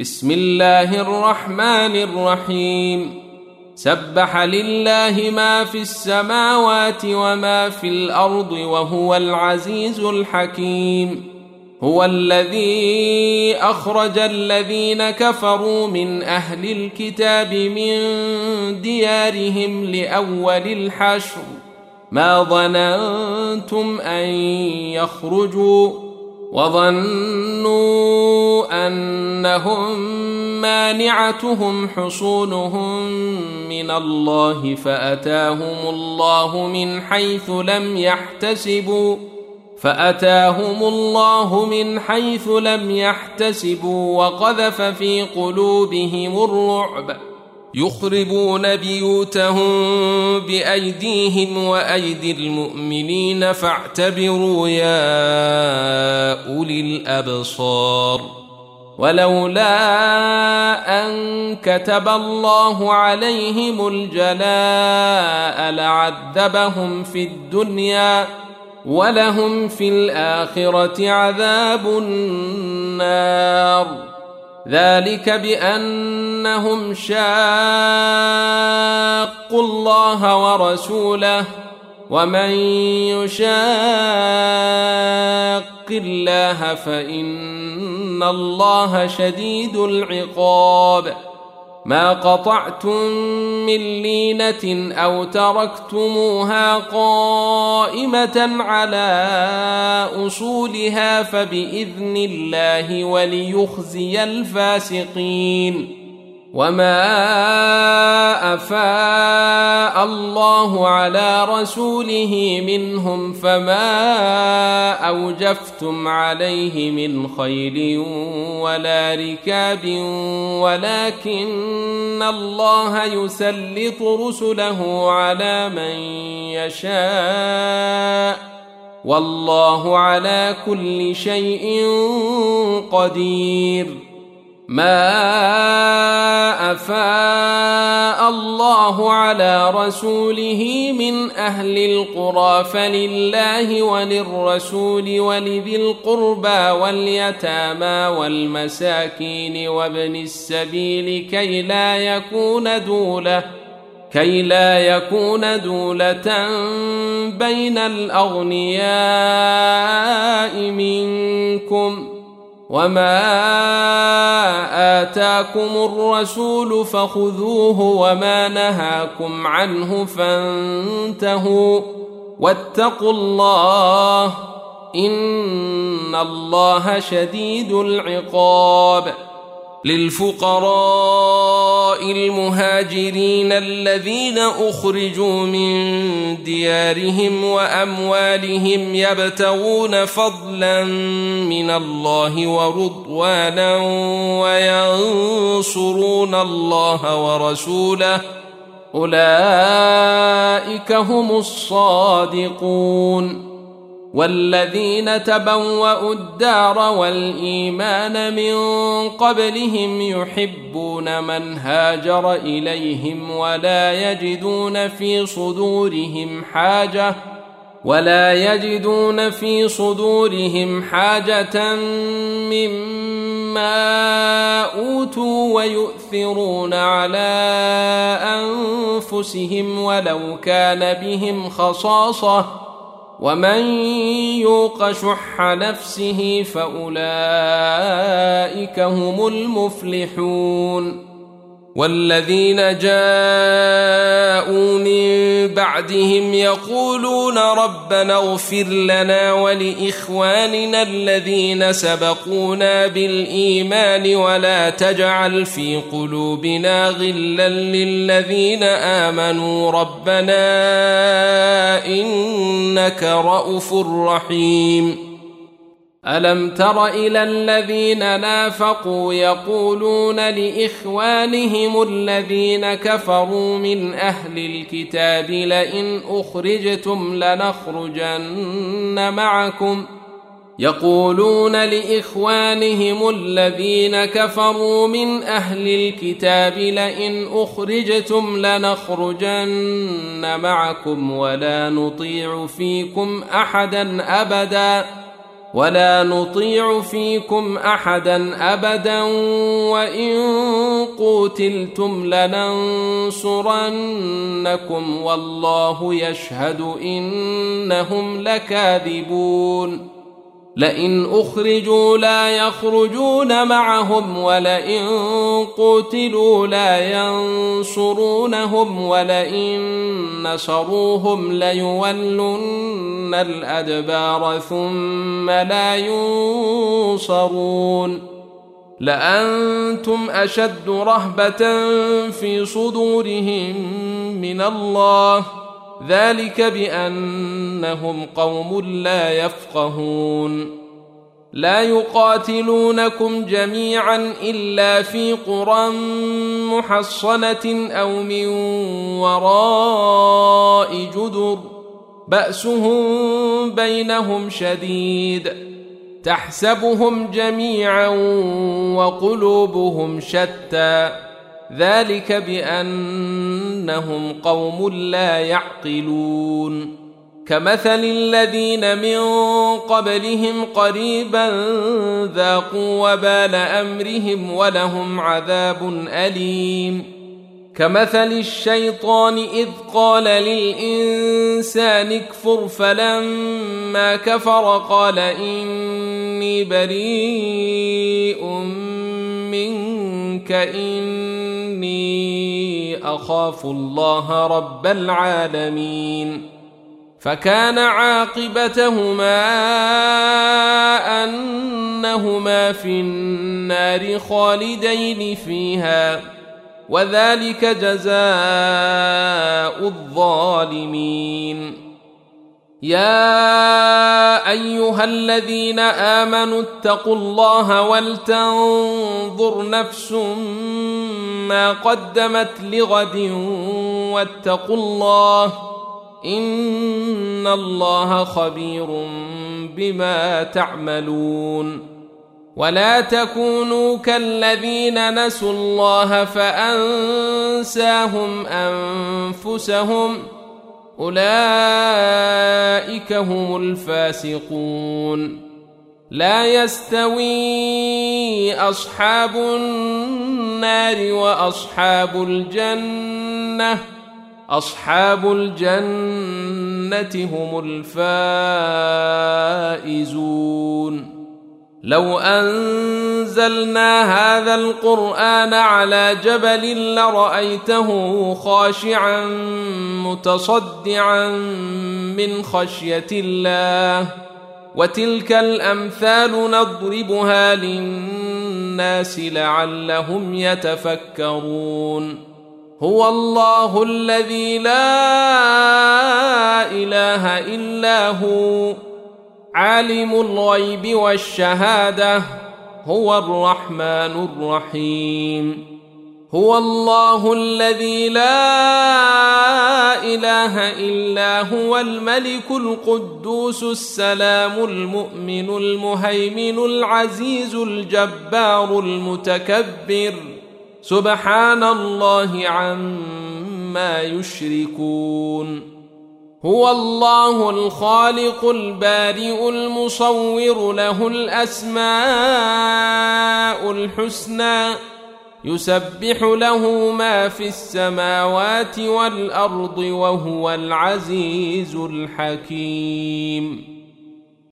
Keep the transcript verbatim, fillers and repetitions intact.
بسم الله الرحمن الرحيم سبح لله ما في السماوات وما في الأرض وهو العزيز الحكيم هو الذي أخرج الذين كفروا من أهل الكتاب من ديارهم لأول الحشر ما ظننتم أن يخرجوا وظنوا أنهم مانعتهم حصونهم من الله فأتاهم الله من حيث لم يحتسبوا فأتاهم الله من حيث لم يحتسبوا وقذف في قلوبهم الرعب يخربون بيوتهم بأيديهم وأيدي المؤمنين فاعتبروا يا أولي الأبصار ولولا أن كتب الله عليهم الجلاء لعذبهم في الدنيا ولهم في الآخرة عذاب النار ذلك بأنهم شاقوا الله ورسوله ومن يشاق الله فإن الله شديد العقاب ما قطعتم من لينة أو تركتموها قائمة على أصولها فبإذن الله وليخزي الفاسقين وما أفاء الله على رسوله منهم فما أوجفتم عليه من خيل ولا ركاب ولكن الله يسلط رسله على من يشاء والله على كل شيء قدير ما أفاء الله على رسوله من أهل القرى فلله وللرسول ولذي القربى واليتامى والمساكين وابن السبيل كي لا يكون دولة كي لا يكون دولة بين الأغنياء منكم وما آتاكم الرسول فخذوه وما نهاكم عنه فانتهوا واتقوا الله إن الله شديد العقاب للفقراء المهاجرين الذين أخرجوا من ديارهم وأموالهم يبتغون فضلا من الله ورضوانا وينصرون الله ورسوله أولئك هم الصادقون والذين تبوأوا الدار والإيمان من قبلهم يحبون من هاجر إليهم ولا يجدون في صدورهم حاجة ولا يجدون في صدورهم حاجة مما أوتوا ويؤثرون على أنفسهم ولو كان بهم خصاصة ومن يوق شح نفسه فأولئك هم المفلحون والذين جاءوا من بعدهم يقولون ربنا اغفر لنا ولإخواننا الذين سبقونا بالإيمان ولا تجعل في قلوبنا غلا للذين آمنوا ربنا إنك رؤوف رحيم ألم تر إلى الذين نافقوا يقولون لإخوانهم الذين كفروا من أهل الكتاب لئن أخرجتم لنخرجن معكم يقولون لإخوانهم الذين كفروا من أهل الكتاب لئن أخرجتم لنخرجن معكم ولا نطيع فيكم أحدا أبدا ولا نطيع فيكم أحدا أبدا وإن قوتلتم لننصرنكم والله يشهد إنهم لكاذبون لئن أخرجوا لا يخرجون معهم ولئن قتلوا لا ينصرونهم ولئن نصروهم ليولن الأدبار ثم لا ينصرون لأنتم أشد رهبة في صدورهم من الله ذلك بأنهم قوم لا يفقهون لا يقاتلونكم جميعا إلا في قرى محصنة أو من وراء جدر بأسهم بينهم شديد تحسبهم جميعا وقلوبهم شتى ذلك بأنهم قوم لا يعقلون كمثل الذين من قبلهم قريبا ذاقوا وبال أمرهم ولهم عذاب أليم كمثل الشيطان إذ قال للإنسان اكفر فلما كفر قال إني بريء منك إني أخاف الله رب العالمين فكان عاقبتهما أنهما في النار خالدين فيها وذلك جزاء الظالمين يا أيها الذين آمنوا اتقوا الله ولتنظر نفس ما قدمت لغد واتقوا الله إن الله خبير بما تعملون ولا تكونوا كالذين نسوا الله فأنساهم أنفسهم أولئك هم الفاسقون لا يستوي أصحاب النار وأصحاب الجنة أصحاب الجنة هم الفائزون لو أنزلنا هذا القرآن على جبل لرأيته خاشعا متصدعا من خشية الله وتلك الأمثال نضربها للناس لعلهم يتفكرون هو الله الذي لا إله إلا هو عالم الغيب والشهادة هو الرحمن الرحيم هو الله الذي لا إله إلا هو الملك القدوس السلام المؤمن المهيمن العزيز الجبار المتكبر سبحان الله عما يشركون هو الله الخالق البارئ المصور له الأسماء الحسنى يسبح له ما في السماوات والأرض وهو العزيز الحكيم